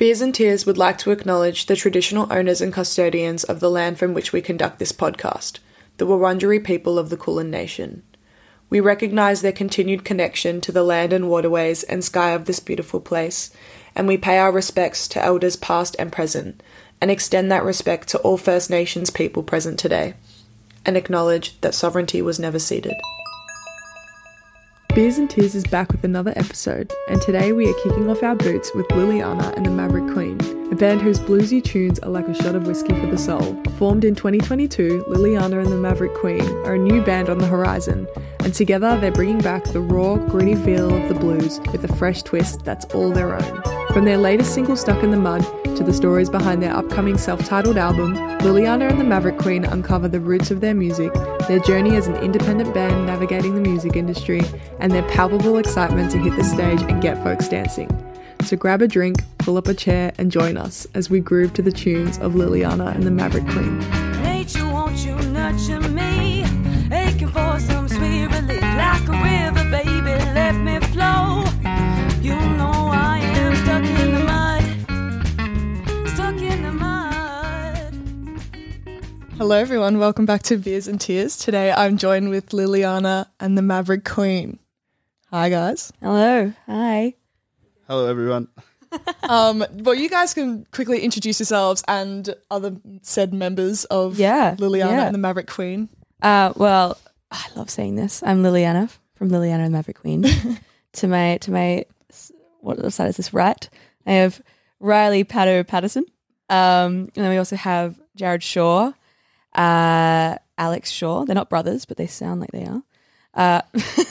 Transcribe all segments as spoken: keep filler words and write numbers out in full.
Beers and Tears would like to acknowledge the traditional owners and custodians of the land from which we conduct this podcast, the Wurundjeri people of the Kulin Nation. We recognise their continued connection to the land and waterways and sky of this beautiful place, and we pay our respects to elders past and present, and extend that respect to all First Nations people present today, and acknowledge that sovereignty was never ceded. Beers and Tears is back with another episode, and today we are kicking off our boots with Liliana and the Maverick Queen, a band whose bluesy tunes are like a shot of whiskey for the soul. Formed in twenty twenty-two, Liliana and the Maverick Queen are a new band on the horizon, and together they're bringing back the raw, gritty feel of the blues with a fresh twist that's all their own. From their latest single Stuck in the Mud to the stories behind their upcoming self-titled album, Liliana and the Maverick Queen uncover the roots of their music, their journey as an independent band navigating the music industry, and their palpable excitement to hit the stage and get folks dancing. So grab a drink, pull up a chair and join us as we groove to the tunes of Liliana and the Maverick Queen. Nature, won't you nurture me? Aching for some sweet relief, like a river, baby, let me flow. You know I am stuck in the mud, stuck in the mud. Hello everyone, welcome back to Beers and Tears. Today I'm joined with Liliana and the Maverick Queen. Hi guys. Hello. Hi. Hello, everyone. um, well, you guys can quickly introduce yourselves and other said members of Yeah, Liliana yeah. and the Maverick Queen. Uh, well, I love saying this. I'm Liliana from Liliana and the Maverick Queen. to my to my what side is this? Right. I have Riley Pato Patterson. Um, and then we also have Jared Shaw, uh, Alex Shaw. They're not brothers, but they sound like they are. Uh,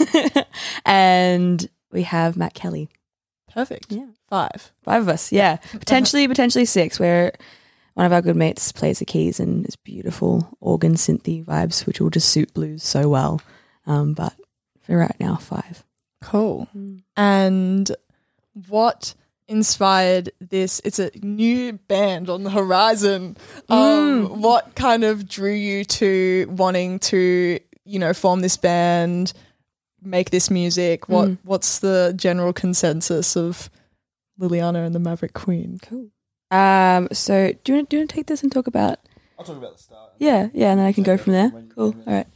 and we have Matt Kelly. Perfect. Yeah. Five. Five of us, yeah. Potentially, potentially six, where one of our good mates plays the keys and it's beautiful organ synthy vibes, which will just suit blues so well. Um, but for right now, five. Cool. Mm. And what inspired this? It's a new band on the horizon. Um, Mm. What kind of drew you to wanting to, you know, form this band, make this music? What Mm. What's the general consensus of Liliana and the Maverick Queen? Cool. Um, so do you want do you want to take this and talk about? I'll talk about the start. Yeah, yeah, and then I can go from there. Cool. All right.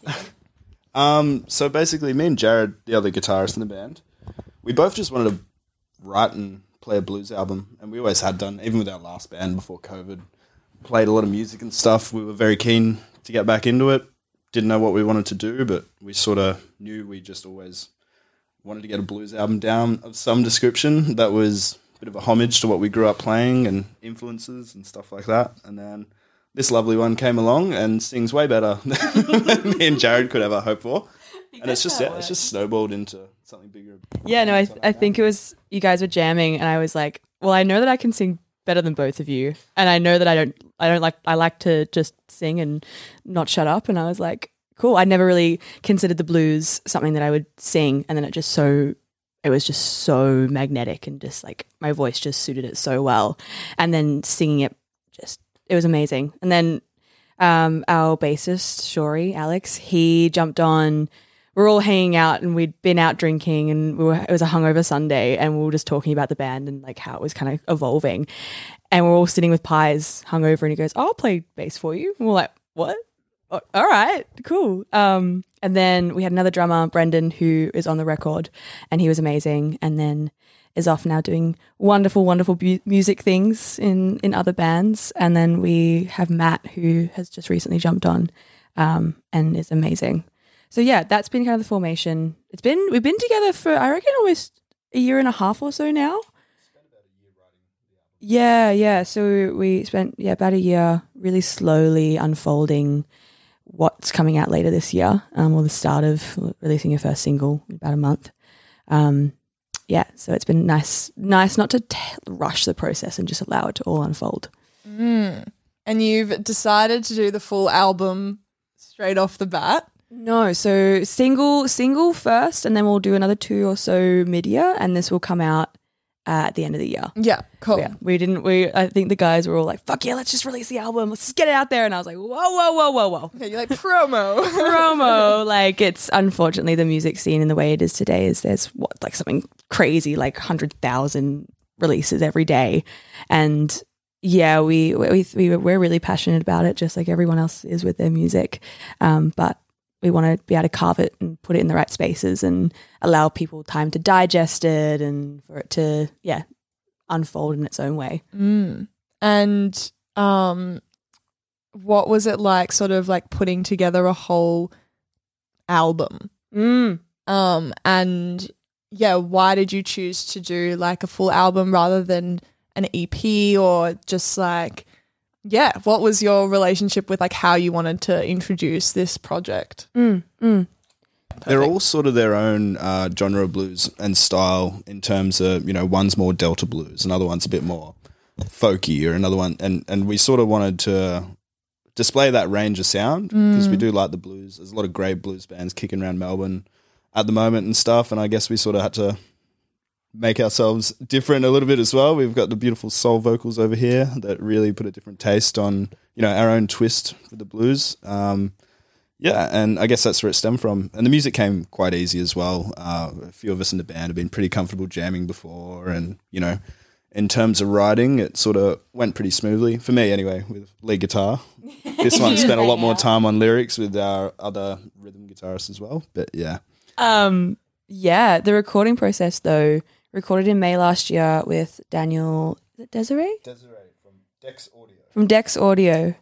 Um, so basically, me and Jared, the other guitarist in the band, we both just wanted to write and play a blues album, and we always had done, even with our last band before COVID. Played a lot of music and stuff. We were very keen to get back into it. Didn't know what we wanted to do, but we sort of knew we just always wanted to get a blues album down of some description that was a bit of a homage to what we grew up playing and influences and stuff like that. And then this lovely one came along and sings way better than me and Jared could ever hope for. And it's just yeah, it's just snowballed into something bigger. Yeah, no, I I think it was you guys were jamming, and I was like, well, I know that I can sing better than both of you, and I know that I don't I don't like I like to just sing and not shut up. And I was like, cool. I never really considered the blues something that I would sing, and then it just so it was just so magnetic, and just like my voice just suited it so well. And then singing it, just it was amazing. And then um, our bassist Shori Alex, he jumped on. We're all hanging out, and we'd been out drinking, and we were, it was a hungover Sunday, and we were just talking about the band and like how it was kind of evolving. And we're all sitting with pies hungover, and he goes, "I'll play bass for you." And we're like, "What? Oh, all right, cool." Um, and then we had another drummer, Brendan, who is on the record, and he was amazing. And then is off now doing wonderful, wonderful bu- music things in in other bands. And then we have Matt, who has just recently jumped on, um, and is amazing. So yeah, that's been kind of the formation. It's been we've been together for I reckon almost a year and a half or so now. Yeah, yeah. So we spent yeah about a year really slowly unfolding what's coming out later this year, um, or the start of releasing your first single in about a month. Um, yeah, so it's been nice, nice not to t- rush the process and just allow it to all unfold. Mm. And you've decided to do the full album straight off the bat? No, so single single first, and then we'll do another two or so mid-year, and this will come out uh, at the end of the year. Yeah, cool. Yeah, we didn't. We I think the guys were all like, "Fuck yeah, let's just release the album. Let's just get it out there." And I was like, "Whoa, whoa, whoa, whoa, whoa!" Okay, you're like promo, promo. Like it's unfortunately the music scene in the way it is today is there's what like something crazy like hundred thousand releases every day. And yeah, we, we, we, we're really passionate about it, just like everyone else is with their music. Um, but we want to be able to carve it and put it in the right spaces and allow people time to digest it and for it to, yeah, unfold in its own way. Mm. And um, what was it like sort of like putting together a whole album? Mm. Um, and yeah, why did you choose to do like a full album rather than an E P or just like, yeah, what was your relationship with like how you wanted to introduce this project? Mm. Mm. They're all sort of their own uh, genre of blues and style in terms of, you know, one's more Delta blues, another one's a bit more folky, or another one. And, and we sort of wanted to display that range of sound because mm. we do like the blues. There's a lot of great blues bands kicking around Melbourne at the moment and stuff. And I guess we sort of had to make ourselves different a little bit as well. We've got the beautiful soul vocals over here that really put a different taste on, you know, our own twist for the blues. Um, yeah, and I guess that's where it stemmed from. And the music came quite easy as well. Uh, a few of us in the band have been pretty comfortable jamming before, and, you know, in terms of writing, it sort of went pretty smoothly, for me anyway, with lead guitar. This one spent a lot more time on lyrics with our other rhythm guitarists as well, but yeah. Um, yeah, the recording process though, recorded in May last year with Daniel, is it Desiree? Desiree from Dex Audio. From Dex Audio.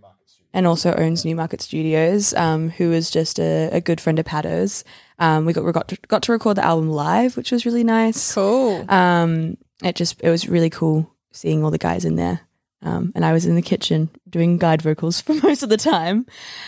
And also owns Newmarket Studios, um, who is just a, a good friend of Paddo's. Um, we got we got to, got to record the album live, which was really nice. Cool. Um, it just it was really cool seeing all the guys in there. Um, and I was in the kitchen doing guide vocals for most of the time.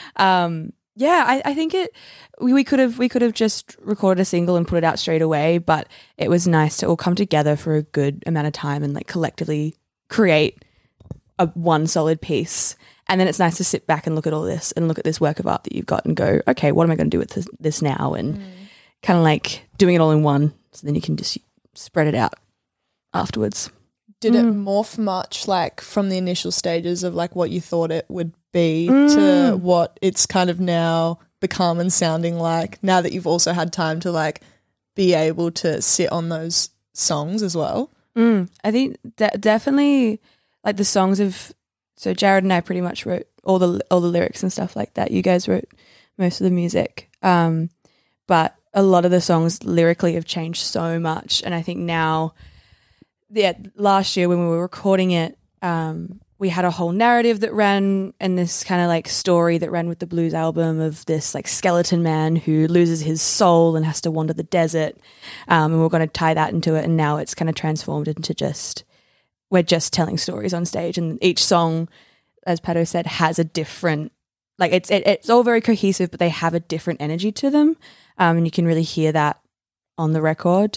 Um, yeah, I, I think it. We, we could have we could have just recorded a single and put it out straight away, but it was nice to all come together for a good amount of time and like collectively create a one solid piece. And then it's nice to sit back and look at all this and look at this work of art that you've got and go, okay, what am I going to do with this, this now? And mm. kind of like doing it all in one, so then you can just spread it out afterwards. Did mm. it morph much, like from the initial stages of like what you thought it would be mm. to what it's kind of now become and sounding like, now that you've also had time to like be able to sit on those songs as well? Mm. I think de- definitely like the songs of, so Jared and I pretty much wrote all the all the lyrics and stuff like that. You guys wrote most of the music, um, but a lot of the songs lyrically have changed so much. And I think now, yeah, last year when we were recording it, um, we had a whole narrative that ran, and this kind of like story that ran with the blues album of this like skeleton man who loses his soul and has to wander the desert. Um, and we're going to tie that into it. And now it's kind of transformed into just, we're just telling stories on stage, and each song, as Pato said, has a different, like it's it, it's all very cohesive, but they have a different energy to them, um, and you can really hear that on the record.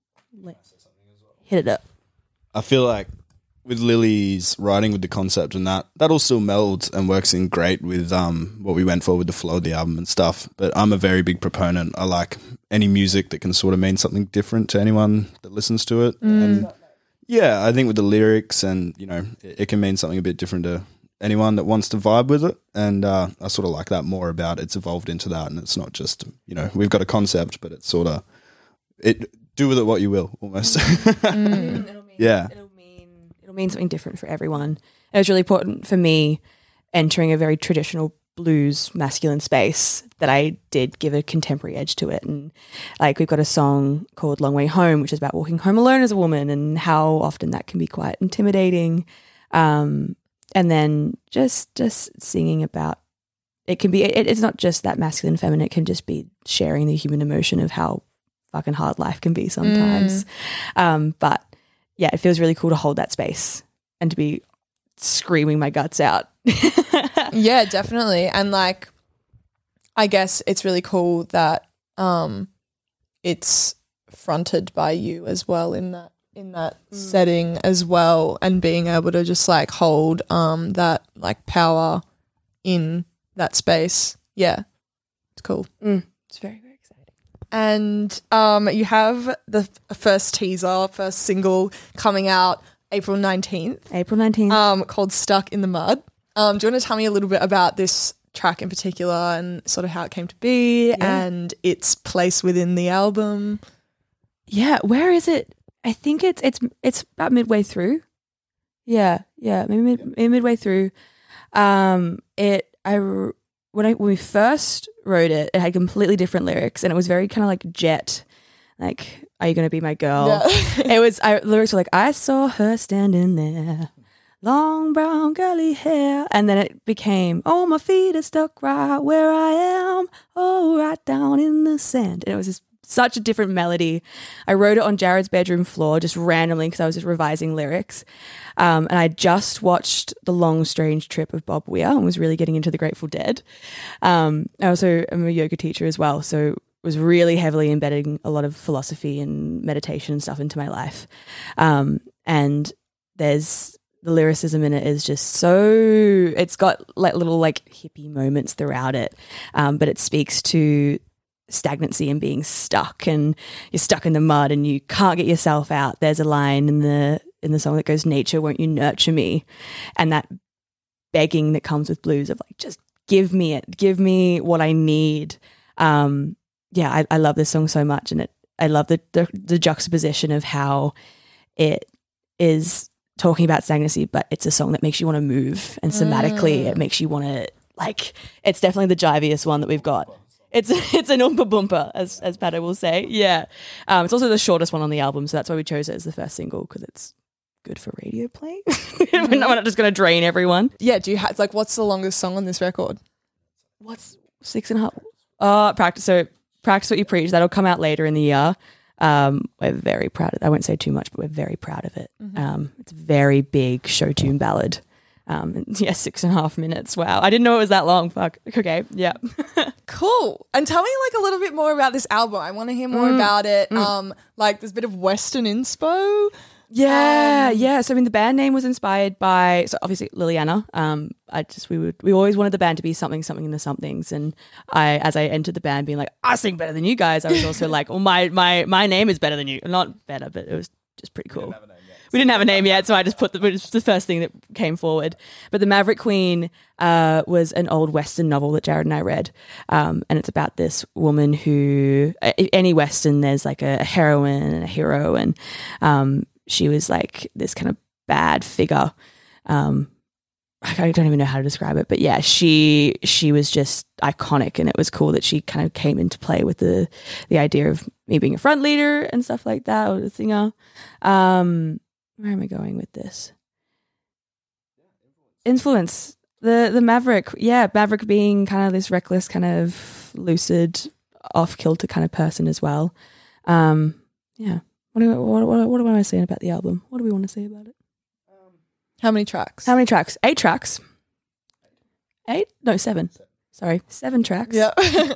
Hit it up. I feel like with Lily's writing with the concept and that, that all still melds and works in great with um what we went for with the flow of the album and stuff. But I'm a very big proponent. I like any music that can sort of mean something different to anyone that listens to it. Mm. And yeah, I think with the lyrics and, you know, it, it can mean something a bit different to anyone that wants to vibe with it. And uh, I sort of like that more about it's evolved into that. And it's not just, you know, we've got a concept, but it's sort of, it do with it what you will almost. Mm. It'll mean, yeah. It'll mean, it'll mean something different for everyone. It was really important for me entering a very traditional blues masculine space that I did give a contemporary edge to it. And like we've got a song called Long Way Home, which is about walking home alone as a woman and how often that can be quite intimidating. Um, and then just just singing about, it can be, it, it's not just that masculine feminine, it can just be sharing the human emotion of how fucking hard life can be sometimes. Mm. Um, but yeah, it feels really cool to hold that space and to be screaming my guts out. Yeah, definitely. And like, I guess it's really cool that um, it's fronted by you as well in that in that mm. setting as well, and being able to just like hold um, that like power in that space. Yeah, it's cool. Mm. It's very, very exciting. And um, you have the first teaser, first single coming out April nineteenth. April nineteenth. Um, called Stuck in the Mud. Um, do you want to tell me a little bit about this track in particular and sort of how it came to be yeah. and its place within the album? Yeah, where is it? I think it's it's it's about midway through. Yeah, yeah, maybe mid, maybe midway through. Um, it I when I when we first wrote it, it had completely different lyrics, and it was very kind of like Jet, like "Are you gonna be my girl?" Yeah. It was I, lyrics were like, "I saw her standing there, long brown curly hair," and then it became, "Oh, my feet are stuck right where I am, oh, right down in the sand," and it was just such a different melody. I wrote it on Jared's bedroom floor just randomly because I was just revising lyrics. Um, and I just watched The Long Strange Trip of Bob Weir and was really getting into the Grateful Dead. Um, I also am a yoga teacher as well, so was really heavily embedding a lot of philosophy and meditation and stuff into my life. Um, and there's the lyricism in it is just so, it's got like little like hippie moments throughout it, um, but it speaks to stagnancy and being stuck, and you're stuck in the mud and you can't get yourself out. There's a line in the in the song that goes, "Nature, won't you nurture me?" And that begging that comes with blues of like, just give me it, give me what I need. Um, yeah, I, I love this song so much, and it I love the, the the juxtaposition of how it is talking about stagnancy, but it's a song that makes you want to move, and somatically mm. it makes you want to like. It's definitely the jiviest one that we've got. It's it's an oompa boompa, as as Pato will say. Yeah, um, it's also the shortest one on the album, so that's why we chose it as the first single, because it's good for radio play. We're not, we're not just going to drain everyone. Yeah, do you have like what's the longest song on this record? What's six and a half? Uh, practice. So practice what you preach. That'll come out later in the year. Um, we're very proud of it. I won't say too much, but we're very proud of it. Mm-hmm. Um, it's a very big show tune ballad. Um, and yeah, six and a half minutes. Wow. I didn't know it was that long. Fuck. Okay. Yeah. Cool. And tell me like a little bit more about this album. I want to hear more mm. about it. Mm. Um, like there's a bit of Western inspo. Yeah. Um, yeah. So I mean, the band name was inspired by, so obviously Liliana. Um, I just, we would, we always wanted the band to be something, something in the somethings. And I, as I entered the band being like, I sing better than you guys, I was also like, well, my, my, my name is better than you. Not better, but it was just pretty cool. We didn't have a name yet, so I just put the, it was the first thing that came forward. But The Maverick Queen uh, was an old Western novel that Jared and I read. Um, and it's about this woman who, any Western, there's like a heroine and a hero. And um, she was like this kind of bad figure. Um, I don't even know how to describe it. But yeah, she she was just iconic. And it was cool that she kind of came into play with the, the idea of me being a front leader and stuff like that, or a singer. Um Where am I going with this? Influence. The the Maverick. Yeah, Maverick being kind of this reckless, kind of lucid, off-kilter kind of person as well. Um, yeah. What do, what, what, what do I want to say about the album? What do we want to say about it? How many tracks? How many tracks? Eight tracks. Eight? No, seven. Sorry, seven tracks. Yeah.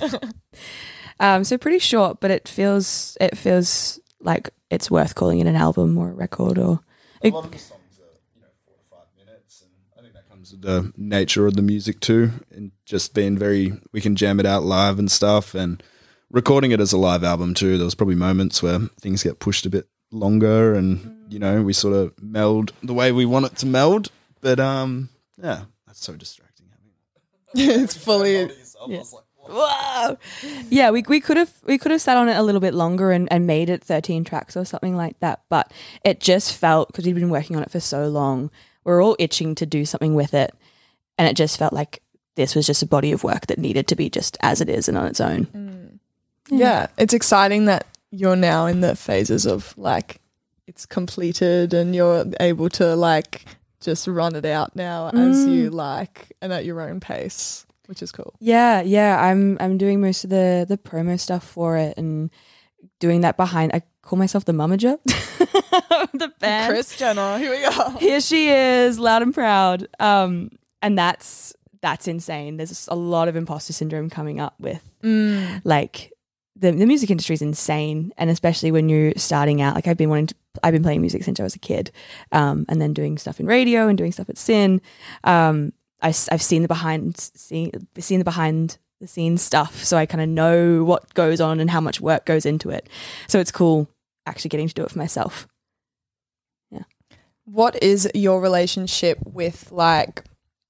um, so pretty short, but it feels it feels like it's worth calling it an album or a record or. A lot of the songs are, you know, four to five minutes, and I think that comes with the nature of the music too, and just being very, we can jam it out live and stuff, and recording it as a live album too. There was probably moments where things get pushed a bit longer, and you know, we sort of meld the way we want it to meld. But um, yeah, that's so distracting. It's fully. Yeah. Whoa. Yeah, we we could have we could have sat on it a little bit longer and, and made it thirteen tracks or something like that, but it just felt, because we'd been working on it for so long, we we're all itching to do something with it, and it just felt like this was just a body of work that needed to be just as it is and on its own. Mm. Yeah. yeah, it's exciting that you're now in the phases of like it's completed and you're able to like just run it out now mm. as you like and at your own pace. Which is cool. Yeah, yeah. I'm I'm doing most of the the promo stuff for it and doing that behind. I call myself the momager. The band. Kris Jenner, here we go. Here she is, loud and proud. Um, and that's that's insane. There's a lot of imposter syndrome coming up with mm. like the the music industry is insane, and especially when you're starting out. Like I've been wanting to. I've been playing music since I was a kid, um, and then doing stuff in radio and doing stuff at Sin. Um, I, I've seen the behind seen, seen the behind the scenes stuff, so I kind of know what goes on and how much work goes into it. So it's cool actually getting to do it for myself. Yeah. What is your relationship with like,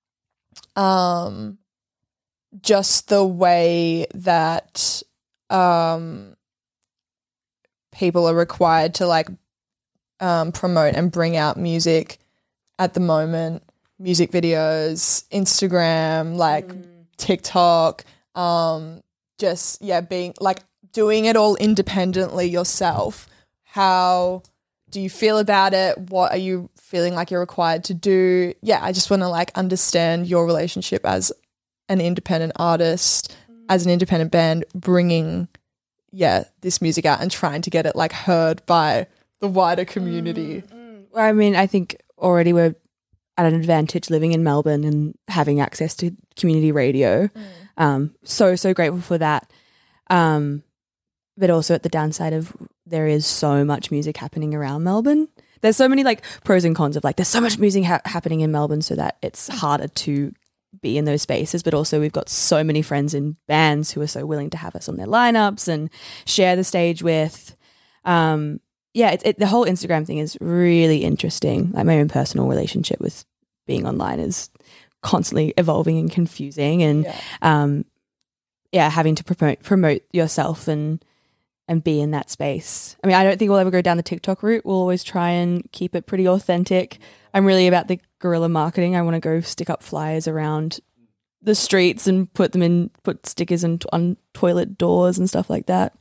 um, just the way that um people are required to like um, promote and bring out music at the moment, music videos, Instagram, like mm. TikTok, um, just, yeah, being like doing it all independently yourself. How do you feel about it? What are you feeling like you're required to do? Yeah, I just want to like understand your relationship as an independent artist, mm. as an independent band, bringing, yeah, this music out and trying to get it like heard by the wider community. Mm. Well, I mean, I think already we're at an advantage living in Melbourne and having access to community radio. Mm. Um, so, so grateful for that. Um, but also at the downside of there is so much music happening around Melbourne. There's so many like pros and cons of like there's so much music ha- happening in Melbourne so that it's harder to be in those spaces, but also we've got so many friends in bands who are so willing to have us on their lineups and share the stage with. Um, yeah, it, it, the whole Instagram thing is really interesting. Like my own personal relationship with being online is constantly evolving and confusing, and yeah, um, yeah having to promote promote yourself and and be in that space. I mean, I don't think we'll ever go down the TikTok route. We'll always try and keep it pretty authentic. I'm really about the guerrilla marketing. I want to go stick up flyers around the streets and put them in, put stickers in, on toilet doors and stuff like that.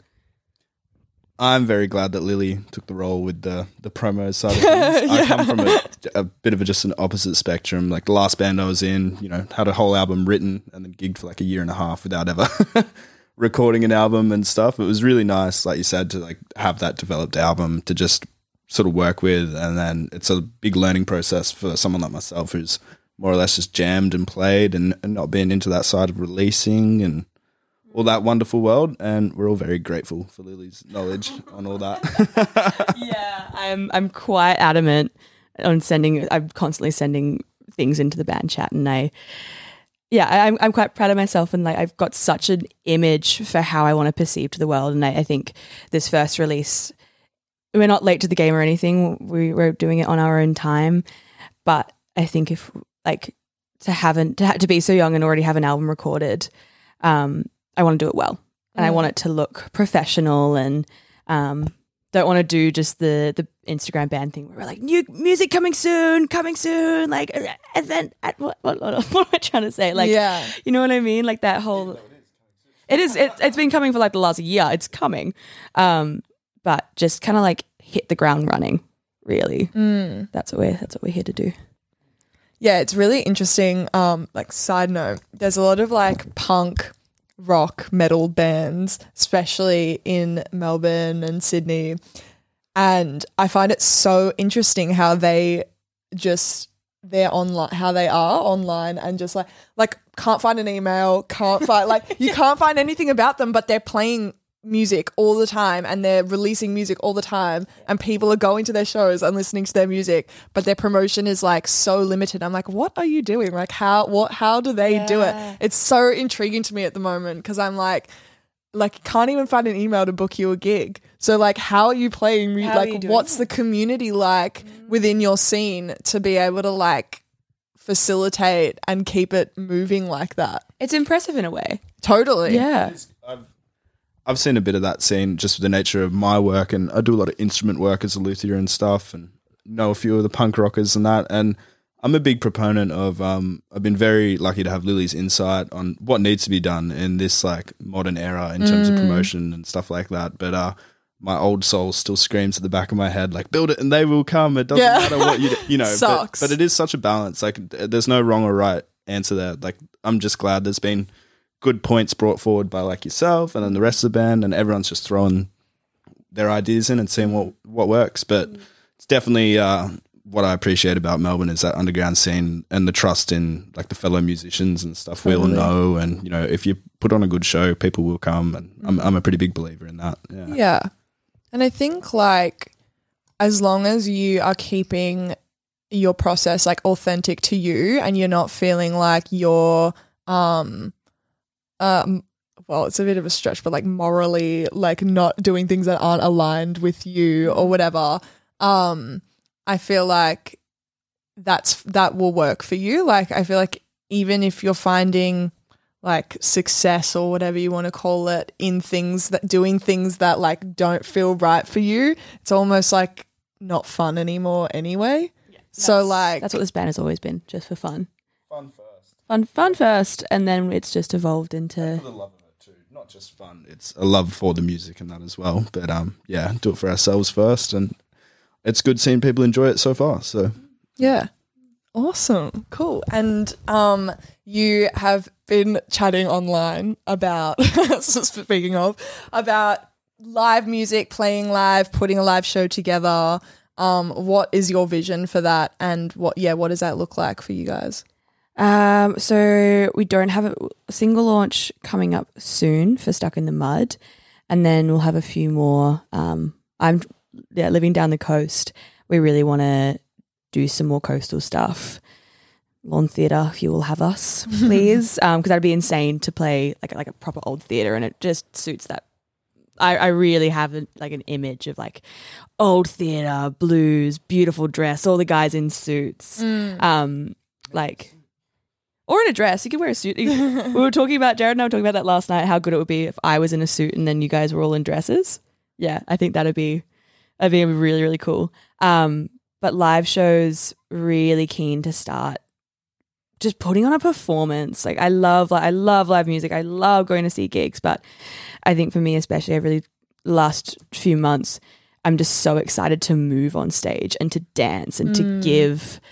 I'm very glad that Lily took the role with the the promo side of things. Yeah. I come from a, a bit of a, just an opposite spectrum. Like the last band I was in, you know, had a whole album written and then gigged for like a year and a half without ever recording an album and stuff. It was really nice, like you said, to like have that developed album to just sort of work with, and then it's a big learning process for someone like myself who's more or less just jammed and played and, and not been into that side of releasing and all that wonderful world, and we're all very grateful for Lily's knowledge on all that. Yeah, I'm I'm quite adamant on sending. I'm constantly sending things into the band chat, and I, yeah, I'm I'm quite proud of myself, and like I've got such an image for how I want to perceive to the world, and I, I think this first release, we're not late to the game or anything. We we're doing it on our own time, but I think if like to haven't to, ha- to be so young and already have an album recorded, um. I want to do it well, and mm. I want it to look professional, and um, don't want to do just the the Instagram band thing where we're like new music coming soon, coming soon, like event. At, what, what, what, what am I trying to say? Like, yeah. You know what I mean? Like that whole. It is. It, it's been coming for like the last year. It's coming, um, but just kind of like hit the ground running. Really, mm. that's what we're that's what we're here to do. Yeah, it's really interesting. Um, like side note, there's a lot of like punk, rock, metal bands, especially in Melbourne and Sydney, and I find it so interesting how they just they're online, how they are online, and just like like can't find an email, can't find like you can't find anything about them, but they're playing music all the time and they're releasing music all the time, and people are going to their shows and listening to their music, but their promotion is like so limited. I'm like, what are you doing? Like how what how do they yeah. do it? It's so intriguing to me at the moment, because I'm like like you can't even find an email to book you a gig. So like how are you playing mu- How are you like doing what's that? the community like mm. within your scene to be able to like facilitate and keep it moving like that? It's impressive in a way. Totally. Yeah. I've, I've seen a bit of that scene just with the nature of my work, and I do a lot of instrument work as a luthier and stuff, and know a few of the punk rockers and that, and I'm a big proponent of um I've been very lucky to have Lily's insight on what needs to be done in this like modern era in terms Mm. of promotion and stuff like that, but uh my old soul still screams at the back of my head like, build it and they will come. It doesn't Yeah. matter what you do, you know. but, Sucks. but it is such a balance. Like there's no wrong or right answer there. Like I'm just glad there's been good points brought forward by like yourself and then the rest of the band, and everyone's just throwing their ideas in and seeing what what works. But it's definitely uh what I appreciate about Melbourne is that underground scene and the trust in like the fellow musicians and stuff. We all Totally. know, and you know, if you put on a good show, people will come, and I'm I'm a pretty big believer in that. Yeah. Yeah. And I think like as long as you are keeping your process like authentic to you, and you're not feeling like you're um um well, it's a bit of a stretch, but like morally like not doing things that aren't aligned with you or whatever, um I feel like that's that will work for you. Like I feel like even if you're finding like success or whatever you want to call it in things that doing things that like don't feel right for you, it's almost like not fun anymore anyway. So like That's what this band has always been, just for fun. Fun first. Fun, fun first, and then it's just evolved For into. the love of it too. Not just fun. It's a love for the music and that as well. But um, yeah, do it for ourselves first, and it's good seeing people enjoy it so far. So yeah. Awesome. Cool. And um you have been chatting online about speaking of about live music, playing live, putting a live show together. Um what is your vision for that, and what yeah, what does that look like for you guys? Um, so we don't have a, a single launch coming up soon for Stuck in the Mud, and then we'll have a few more. Um, I'm yeah living down the coast. We really want to do some more coastal stuff. Lawn theatre, if you will have us, please, because um, that'd be insane to play like like a proper old theatre, and it just suits that. I, I really have a, like an image of like old theatre, blues, beautiful dress, all the guys in suits, um, like. Or in a dress. You could wear a suit. We were talking about, Jared and I were talking about that last night, how good it would be if I was in a suit and then you guys were all in dresses. Yeah, I think that'd be that'd be really, really cool. Um, but live shows, really keen to start just putting on a performance. Like I love like I love live music. I love going to see gigs, but I think for me especially over the last few months, I'm just so excited to move on stage and to dance and to give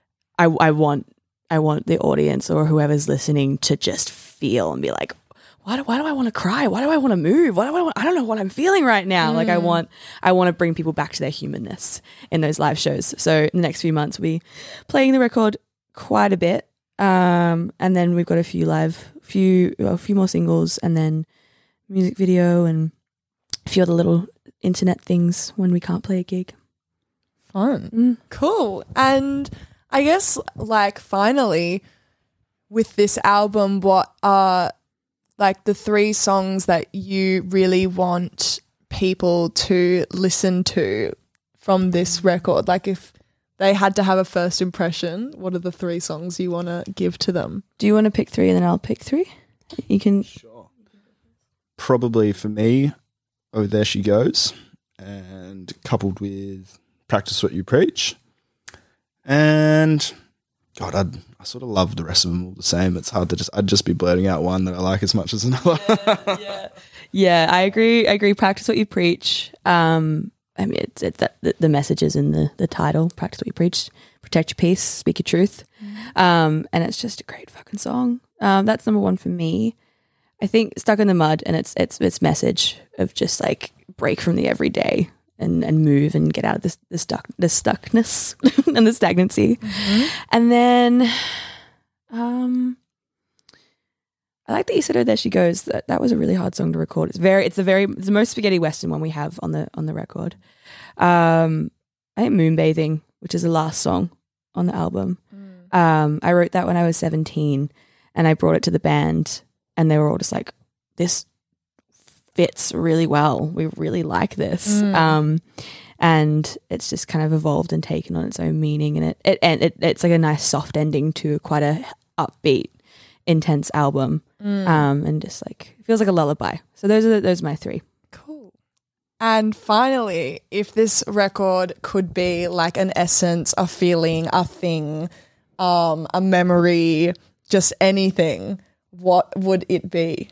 I I want I want the audience or whoever's listening to just feel and be like, why do, why do I want to cry? Why do I want to move? Why do I want, I don't know what I'm feeling right now. Mm. Like I want, I want to bring people back to their humanness in those live shows. So in the next few months, we'll be playing the record quite a bit. Um, and then we've got a few live, few, a few more singles, and then music video and a few other little internet things when we can't play a gig. Fun. Mm. Cool. And I guess like finally with this album, what are like the three songs that you really want people to listen to from this record? Like if they had to have a first impression, what are the three songs you want to give to them? Do you want to pick three and then I'll pick three? You can. Sure. Probably for me, Oh There She Goes, and coupled with Practice What You Preach. And God, I'd, I sort of love the rest of them all the same. It's hard to just, I'd just be blurting out one that I like as much as another. Yeah, yeah. Yeah, I agree. I agree. Practice what you preach. Um, I mean, it's, it's that the, the message is in the, the title. Practice what you preach. Protect your peace. Speak your truth. Mm. Um, and it's just a great fucking song. Um, that's number one for me. I think Stuck in the Mud, and it's it's its message of just like break from the everyday and and move and get out of this the stuck the stuckness and the stagnancy. Mm-hmm. And then, um. I like that you said, "Oh, there she goes." That that was a really hard song to record. It's very, it's the very, it's the most spaghetti western one we have on the on the record. Um, I think "Moonbathing," which is the last song on the album. Mm. Um, I wrote that when I was seventeen, and I brought it to the band, and they were all just like, "This fits really well. We really like this." Mm. Um, and it's just kind of evolved and taken on its own meaning, and it it and it, it's like a nice soft ending to quite a upbeat, intense album. Mm. Um, and just like feels like a lullaby. So those are those are my three. Cool. And finally, if this record could be like an essence, a feeling, a thing, um, a memory, just anything, what would it be?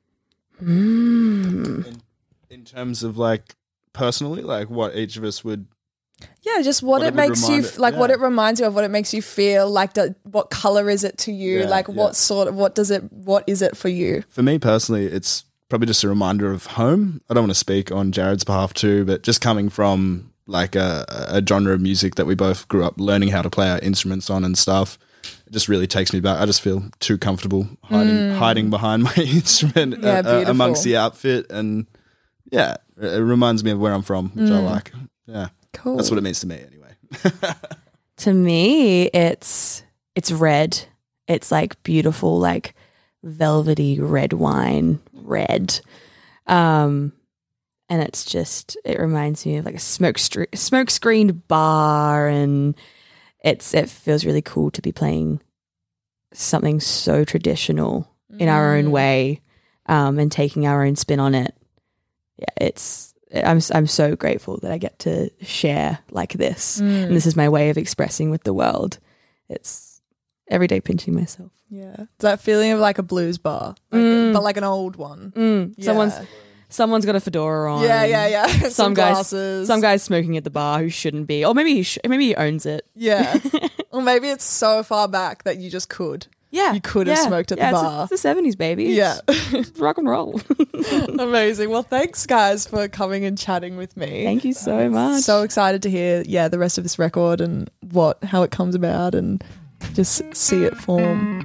Mm. In, in terms of like personally, like what each of us would. Yeah, just what, what it, it makes you it, like, yeah. what it reminds you of, what it makes you feel like. The, what color is it to you? Yeah, like, yeah. what sort of, what does it, what is it for you? For me personally, it's probably just a reminder of home. I don't want to speak on Jared's behalf too, but just coming from like a, a genre of music that we both grew up learning how to play our instruments on and stuff, it just really takes me back. I just feel too comfortable hiding mm. hiding behind my instrument yeah, uh, amongst the outfit, and yeah, it, it reminds me of where I'm from, which mm. I like. Yeah, cool. That's what it means to me anyway. To me, it's it's red. It's like beautiful, like velvety red wine, red. Um, and it's just, it reminds me of like a smoke stre- smoke screened bar, and it's it feels really cool to be playing something so traditional in mm. our own way, um, and taking our own spin on it. Yeah, it's I'm I'm so grateful that I get to share like this, Mm. and this is my way of expressing with the world. It's every day pinching myself. Yeah. It's that feeling of like a blues bar, like, Mm. but like an old one. Mm, Yeah. Someone's someone's got a fedora on. Yeah, yeah, yeah. Some, Some guys, glasses. some guys smoking at the bar who shouldn't be, or maybe he sh- maybe he owns it. Yeah. Or maybe it's so far back that you just could. Yeah, You could have yeah, smoked at yeah, the it's bar. It's the seventies, baby. Yeah. It's, it's rock and roll. Amazing. Well, thanks guys for coming and chatting with me. Thank you so much. So excited to hear, yeah, the rest of this record and what, how it comes about and just see it form.